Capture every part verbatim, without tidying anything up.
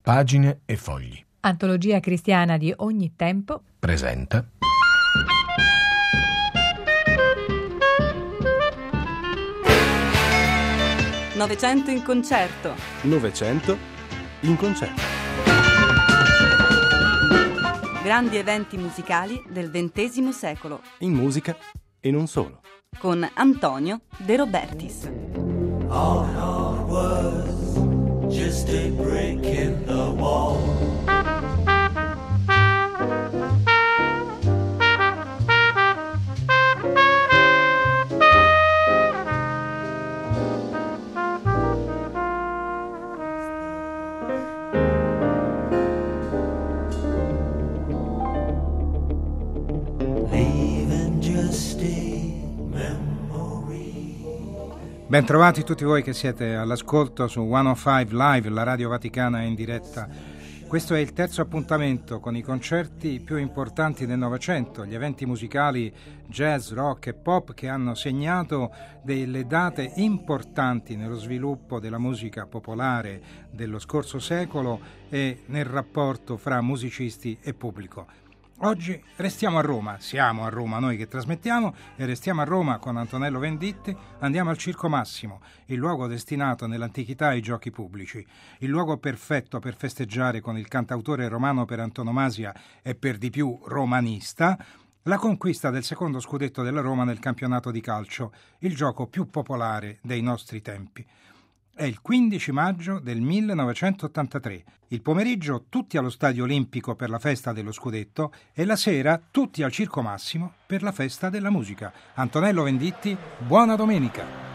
Pagine e fogli. Antologia cristiana di ogni tempo. Presenta. Novecento in concerto. Novecento in concerto. Grandi eventi musicali del ventesimo secolo. In musica e non solo. Con Antonio De Robertis. All it was just a break in the wall. Leaving just a memory. Bentrovati tutti voi che siete all'ascolto su centocinque Live, la Radio Vaticana in diretta. Questo è il terzo appuntamento con i concerti più importanti del Novecento, gli eventi musicali jazz, rock e pop che hanno segnato delle date importanti nello sviluppo della musica popolare dello scorso secolo e nel rapporto fra musicisti e pubblico. Oggi restiamo a Roma, siamo a Roma noi che trasmettiamo e restiamo a Roma con Antonello Venditti, andiamo al Circo Massimo, il luogo destinato nell'antichità ai giochi pubblici, il luogo perfetto per festeggiare con il cantautore romano per antonomasia e per di più romanista, la conquista del secondo scudetto della Roma nel campionato di calcio, il gioco più popolare dei nostri tempi. È il quindici maggio del millenovecentottantatré. Il pomeriggio tutti allo Stadio Olimpico per la festa dello scudetto e la sera tutti al Circo Massimo per la festa della musica. Antonello Venditti, buona domenica!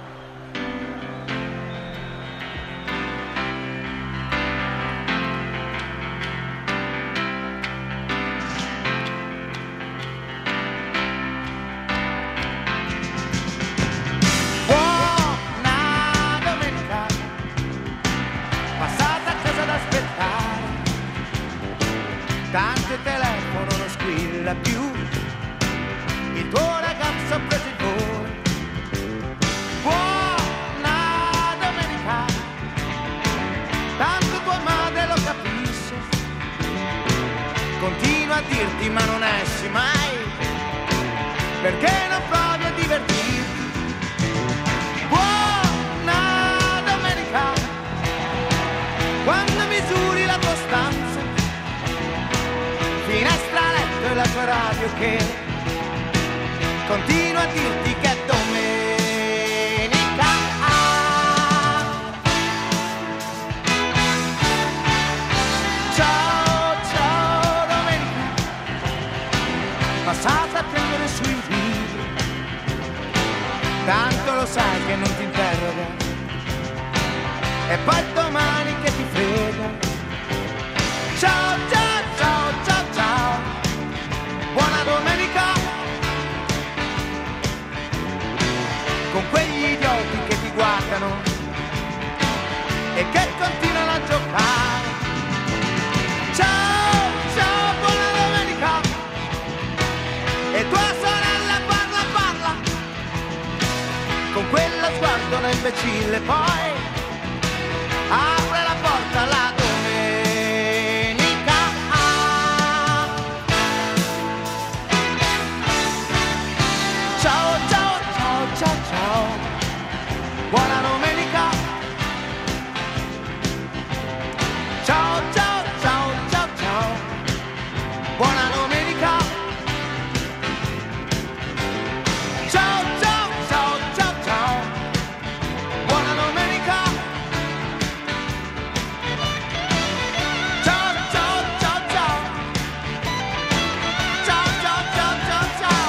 Tanto il telefono non squilla più, il tuo ragazzo ha preso il volo. Buona domenica, tanto tua madre lo capisce. Continua a dirti ma non esci mai, perché non provi a divertirti. Buona domenica, quando misuri la tua stanza, finestra, letto e la tua radio che continua a dirti che è domenica. Ciao, ciao domenica, passata a prendere sui libri, tanto lo sai che non ti interroga, e poi domani che ti frega. Ciao, ciao, ciao, ciao, ciao, buona domenica, con quegli idioti che ti guardano e che continuano a giocare. Ciao, ciao, buona domenica, e tua sorella parla, parla, con quello sguardo da imbecille, poi apre la porta alla domenica. Buona domenica. Ciao, ciao, ciao, ciao, ciao. Buona domenica. Ciao, ciao, ciao, ciao, ciao. Buona domenica. Ciao, ciao, ciao, ciao. Ciao, ciao, ciao, ciao, ciao.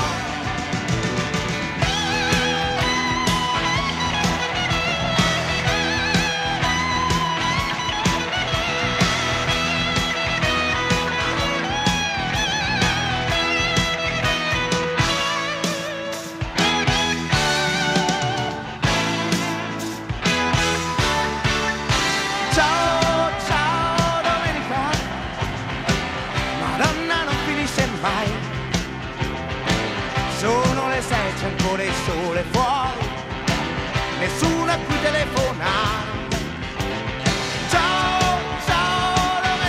Sono le sei, c'è ancora il sole fuori, nessuno a cui telefonare. Ciao, ciao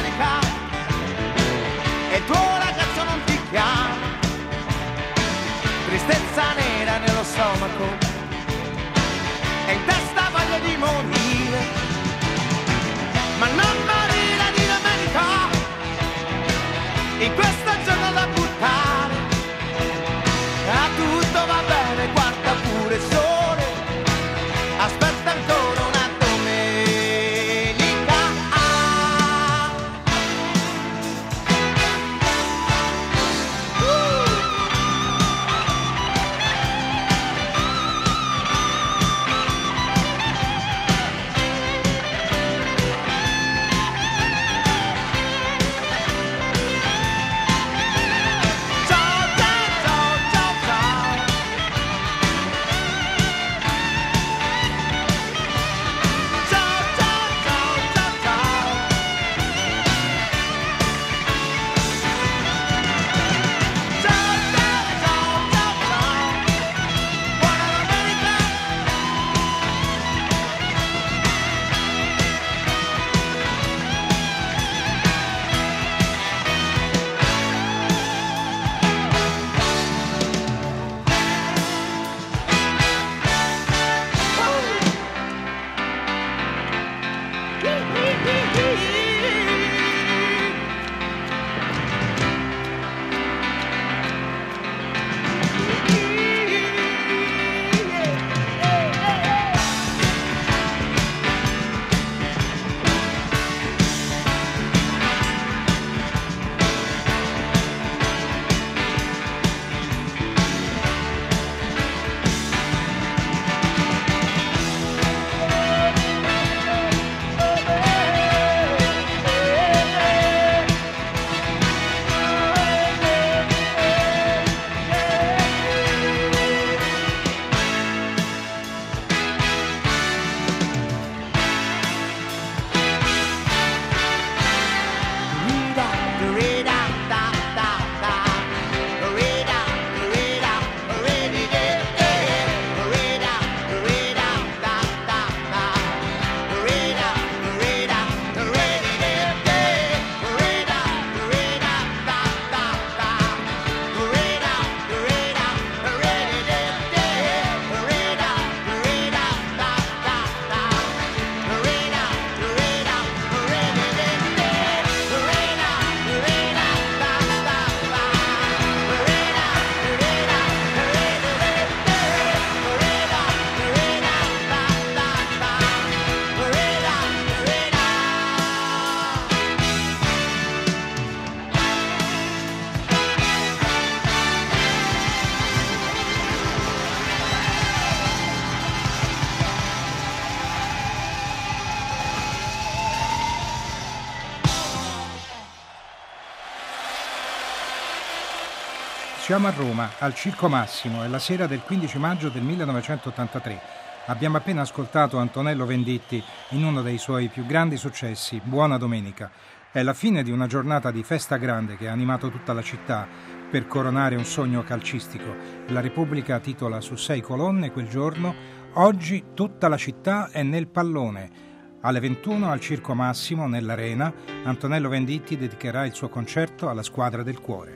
Siamo a Roma, al Circo Massimo, è la sera del quindici maggio del millenovecentottantatré. Abbiamo appena ascoltato Antonello Venditti in uno dei suoi più grandi successi, Buona Domenica. È la fine di una giornata di festa grande che ha animato tutta la città per coronare un sogno calcistico. La Repubblica titola su sei colonne quel giorno: oggi tutta la città è nel pallone. Alle ventuno al Circo Massimo, nell'Arena, Antonello Venditti dedicherà il suo concerto alla squadra del cuore.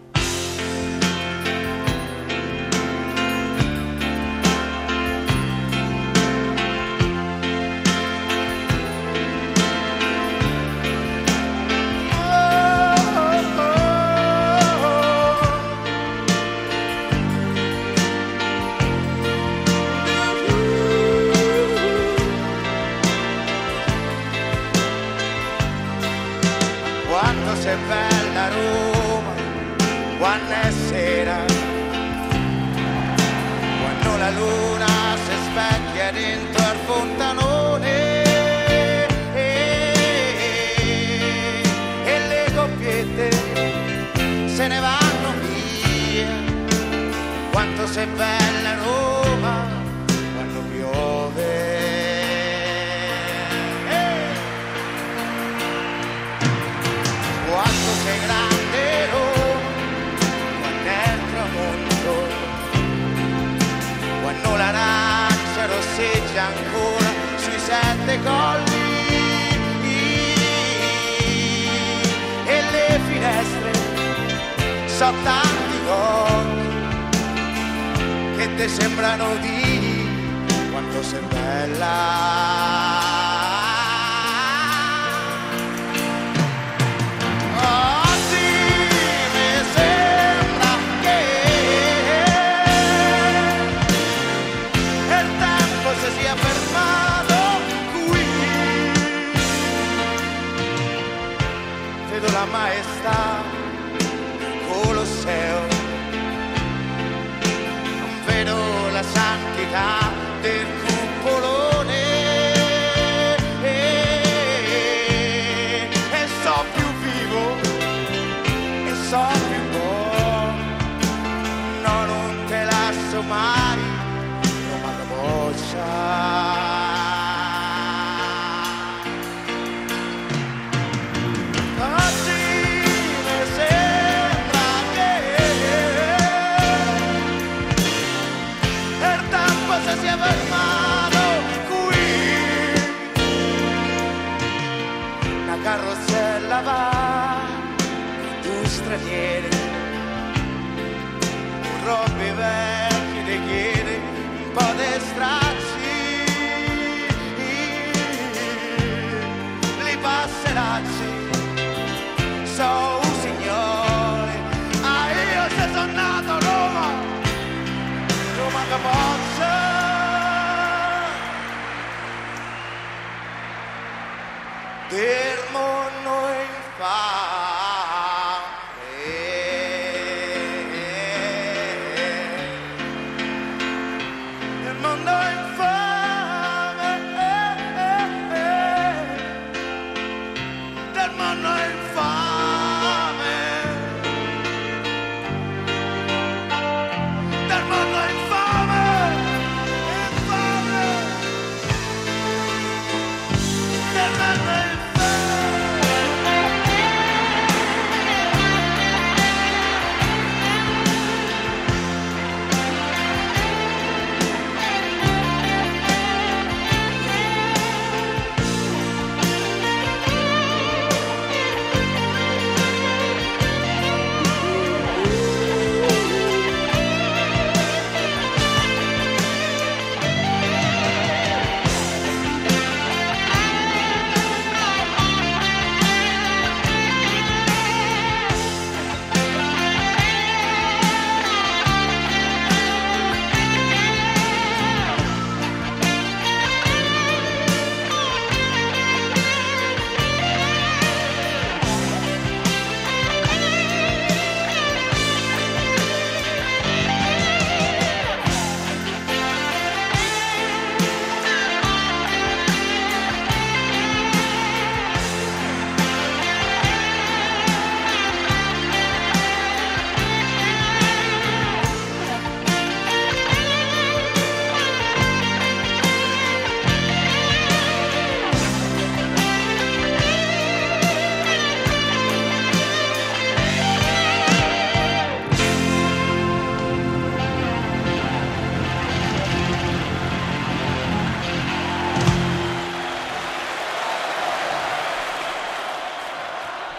Quanto sei bella Roma, quando è sera, quando la luna si specchia dentro al fontanone e, e le coppiette se ne vanno via. Quanto sei bella Roma, quando piove. Quanto sei grande Roma, quando è il tramonto, quando l'arancia rosseggia ancora sui sette colli e le finestre so tanti occhi che ti sembrano di quanto sei bella. Vedo la maestà del Colosseo, non vedo la santità del cupolone e, e so più vivo e so più buono. No, non te lascio mai, Roma capoccia. Si è fermato qui, una carrozzella va, due stranieri, un robbi vecchi ti chiede un po' di stracci, li passeracci, so un signore, ah io se sono nato a Roma, Roma capoccia. Del mondo infame, del mondo infame, del mondo infame, del mondo infame, infame, del mondo infame.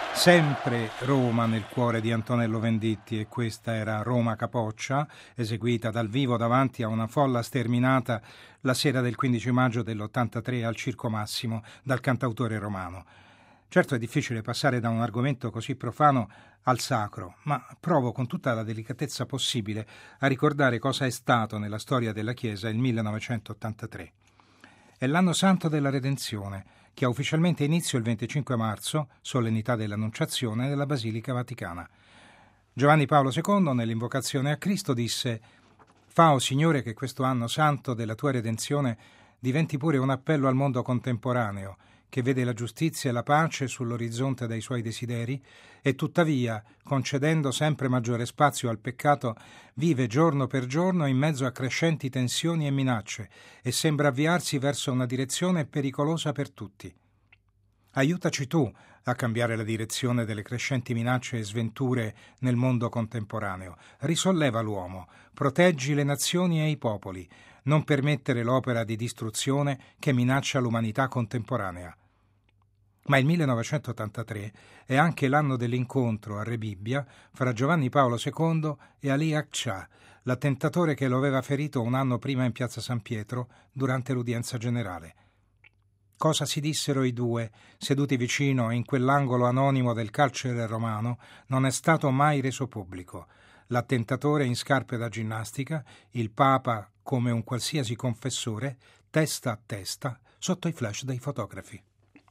Sempre Roma nel cuore di Antonello Venditti, e questa era Roma Capoccia, eseguita dal vivo davanti a una folla sterminata la sera del quindici maggio dell'ottantatré al Circo Massimo dal cantautore romano. Certo è difficile passare da un argomento così profano al sacro, ma provo con tutta la delicatezza possibile a ricordare cosa è stato nella storia della Chiesa il millenovecentottantatré. È l'anno santo della Redenzione, che ha ufficialmente inizio il venticinque marzo, solennità dell'Annunciazione, nella Basilica Vaticana. Giovanni Paolo secondo, nell'invocazione a Cristo, disse: «Fa, o Signore, che questo anno santo della tua redenzione diventi pure un appello al mondo contemporaneo, che vede la giustizia e la pace sull'orizzonte dei suoi desideri e tuttavia, concedendo sempre maggiore spazio al peccato, vive giorno per giorno in mezzo a crescenti tensioni e minacce e sembra avviarsi verso una direzione pericolosa per tutti. Aiutaci tu a cambiare la direzione delle crescenti minacce e sventure nel mondo contemporaneo. Risolleva l'uomo, proteggi le nazioni e i popoli, non permettere l'opera di distruzione che minaccia l'umanità contemporanea». Ma il millenovecentottantatré è anche l'anno dell'incontro a Rebibbia fra Giovanni Paolo secondo e Ali Akçaa, l'attentatore che lo aveva ferito un anno prima in piazza San Pietro durante l'udienza generale. Cosa si dissero i due, seduti vicino in quell'angolo anonimo del carcere romano, non è stato mai reso pubblico. L'attentatore in scarpe da ginnastica, il Papa come un qualsiasi confessore, testa a testa, sotto i flash dei fotografi.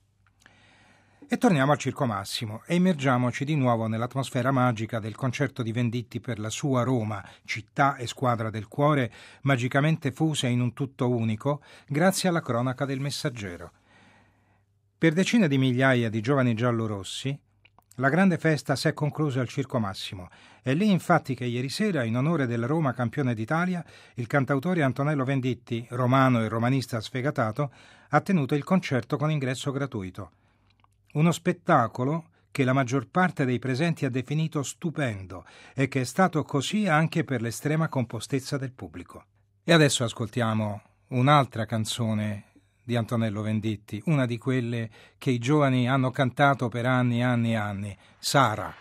E torniamo al Circo Massimo e immergiamoci di nuovo nell'atmosfera magica del concerto di Venditti per la sua Roma, città e squadra del cuore, magicamente fuse in un tutto unico, grazie alla cronaca del Messaggero. Per decine di migliaia di giovani giallorossi, la grande festa si è conclusa al Circo Massimo. È lì infatti che ieri sera, in onore della Roma campione d'Italia, il cantautore Antonello Venditti, romano e romanista sfegatato, ha tenuto il concerto con ingresso gratuito. Uno spettacolo che la maggior parte dei presenti ha definito stupendo e che è stato così anche per l'estrema compostezza del pubblico. E adesso ascoltiamo un'altra canzone di Antonello Venditti, una di quelle che i giovani hanno cantato per anni e anni e anni, Sara.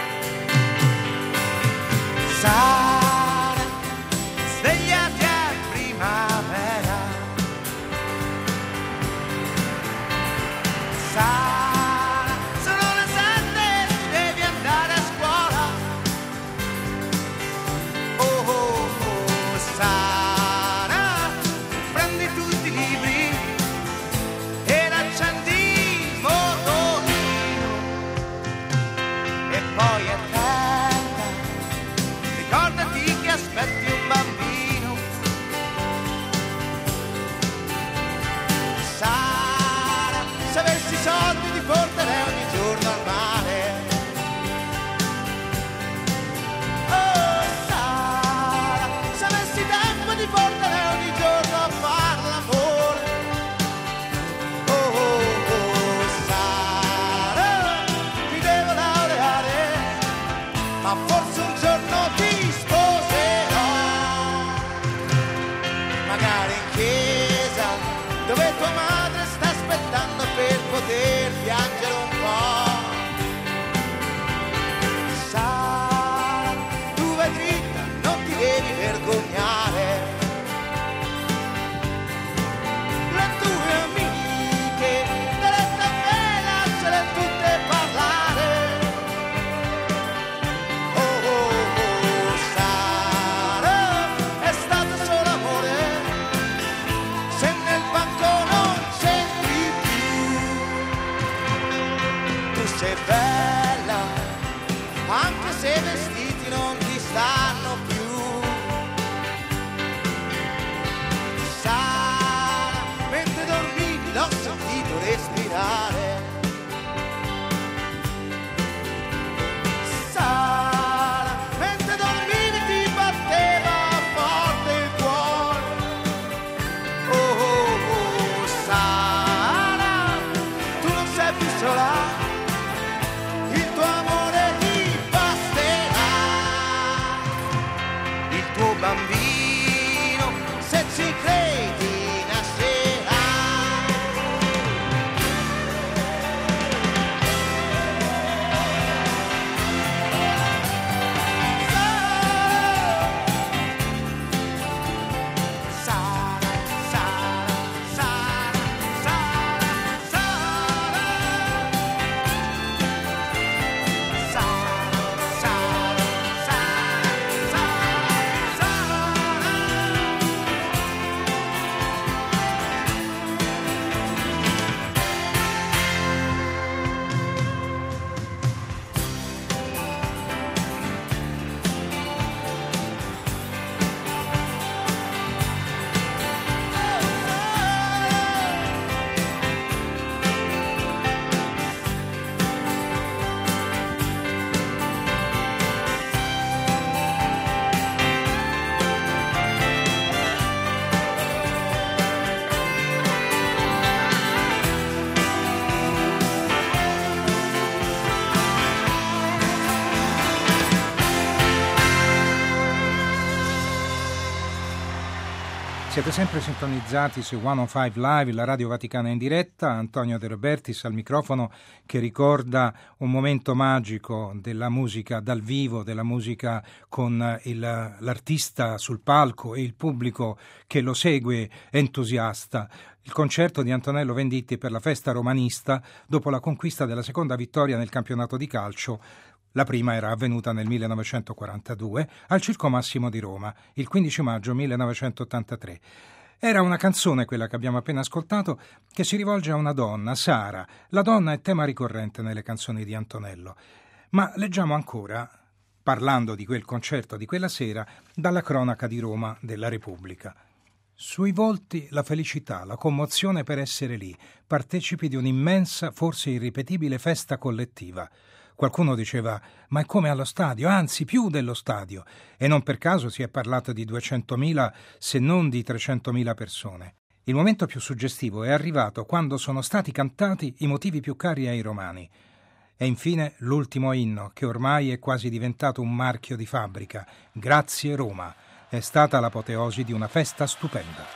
Sara, svegliati a bambino, se ci credi nascerà. Sara, Sara, Sara, Sara, Sara, Sara, Sara, Sara, Sara. Siete sempre sintonizzati su centocinque Live, la Radio Vaticana in diretta. Antonio De Robertis al microfono, che ricorda un momento magico della musica dal vivo, della musica con il, l'artista sul palco e il pubblico che lo segue entusiasta. Il concerto di Antonello Venditti per la festa romanista dopo la conquista della seconda vittoria nel campionato di calcio. La prima era avvenuta nel millenovecentoquarantadue al Circo Massimo di Roma, il quindici maggio millenovecentottantatré. Era una canzone, quella che abbiamo appena ascoltato, che si rivolge a una donna, Sara. La donna è tema ricorrente nelle canzoni di Antonello. Ma leggiamo ancora, parlando di quel concerto di quella sera, dalla cronaca di Roma della Repubblica. Sui volti la felicità, la commozione per essere lì, partecipi di un'immensa, forse irripetibile festa collettiva. Qualcuno diceva, ma è come allo stadio, anzi più dello stadio, e non per caso si è parlato di duecentomila se non di trecentomila persone. Il momento più suggestivo è arrivato quando sono stati cantati i motivi più cari ai romani. E infine l'ultimo inno, che ormai è quasi diventato un marchio di fabbrica, Grazie Roma, è stata l'apoteosi di una festa stupenda.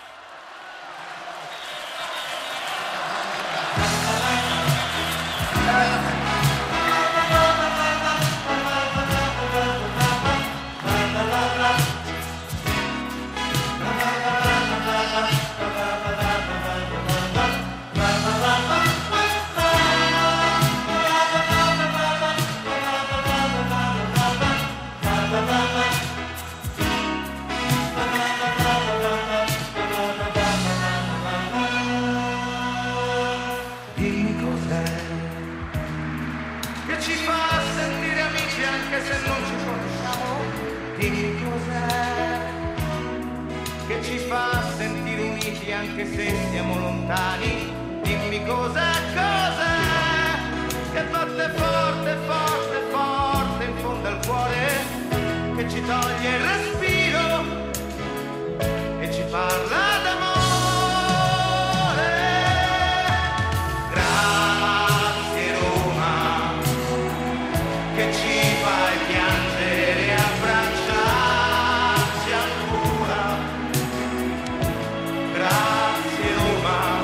Anche se siamo lontani, dimmi cos'è, cos'è che batte forte, forte, forte in fondo al cuore, che ci toglie il respiro e ci parla d'amore. Grazie Roma, che ci fai piangere e abbracciarci ancora. Grazie Roma,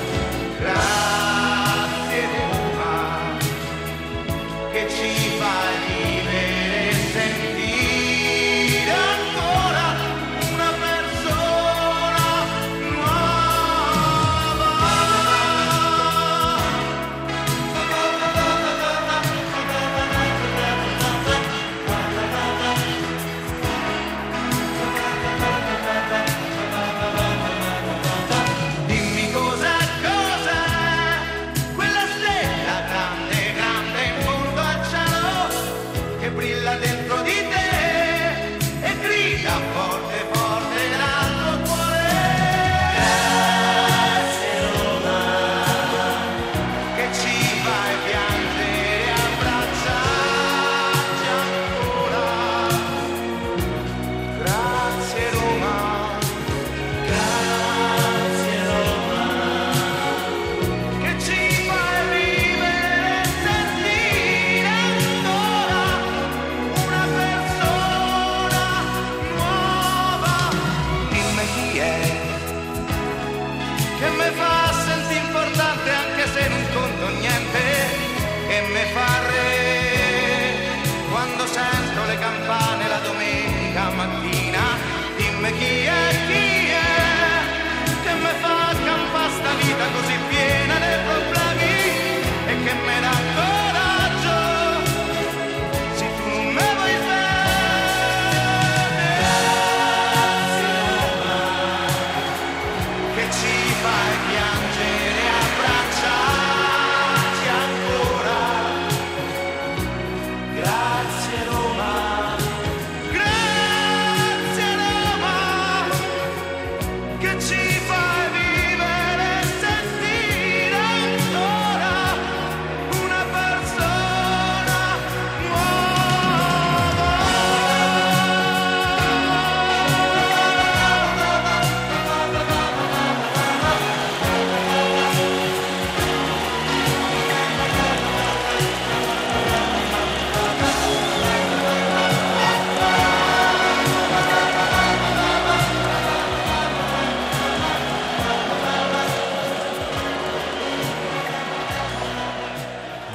grazie Roma, che ci fai vivere e sentire ancora una persona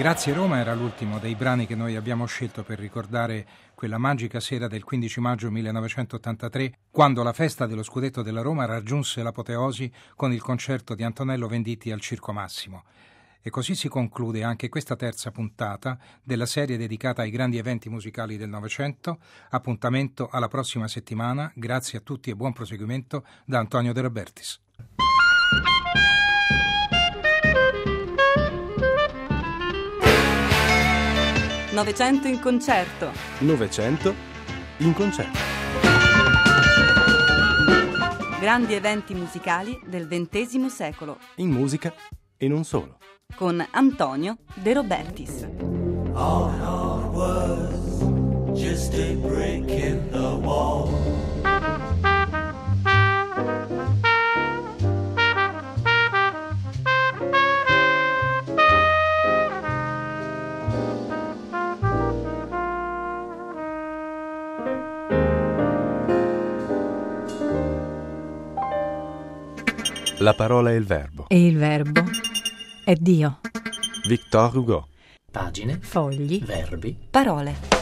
Grazie Roma era l'ultimo dei brani che noi abbiamo scelto per ricordare quella magica sera del quindici maggio millenovecentottantatré, quando la festa dello scudetto della Roma raggiunse l'apoteosi con il concerto di Antonello Venditti al Circo Massimo. E così si conclude anche questa terza puntata della serie dedicata ai grandi eventi musicali del Novecento. Appuntamento alla prossima settimana. Grazie a tutti e buon proseguimento da Antonio De Robertis. Novecento in concerto. Novecento in concerto. Grandi eventi musicali del ventesimo secolo. In musica e non solo. Con Antonio De Robertis. All it was just a break in the wall. La parola è il verbo. E il verbo è Dio. Victor Hugo. Pagine, Fogli, verbi, Parole.